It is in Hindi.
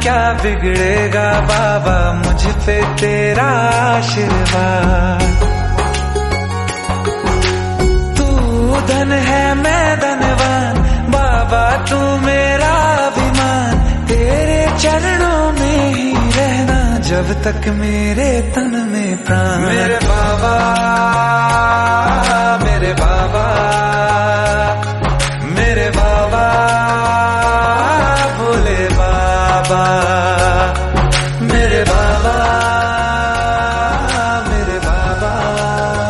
क्या बिगड़ेगा बाबा, मुझ पे तेरा आशीर्वाद। तू धन है मैं धनवान, बाबा तू मेरा अभिमान। तेरे चरणों में ही रहना जब तक मेरे तन में प्राण। मेरे बाबा, मेरे बाबा।